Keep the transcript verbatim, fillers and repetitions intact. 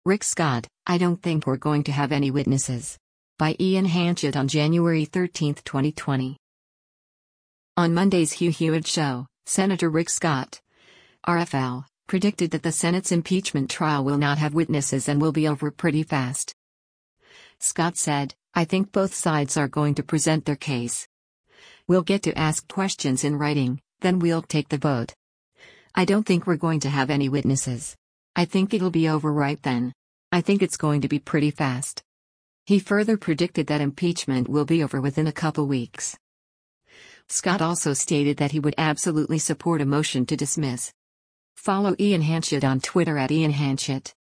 Rick Scott, I don't think we're going to have any witnesses. By Ian Hanchett on January thirteenth, twenty twenty. On Monday's Hugh Hewitt Show, Senator Rick Scott, R F L, predicted that the Senate's impeachment trial will not have witnesses and will be over pretty fast. Scott said, I think both sides are going to present their case. We'll get to ask questions in writing, then we'll take the vote. I don't think we're going to have any witnesses. I think it'll be over right then. I think it's going to be pretty fast. He further predicted that impeachment will be over within a couple weeks. Scott also stated that he would absolutely support a motion to dismiss. Follow Ian Hanchett on Twitter at Ian Hanchett.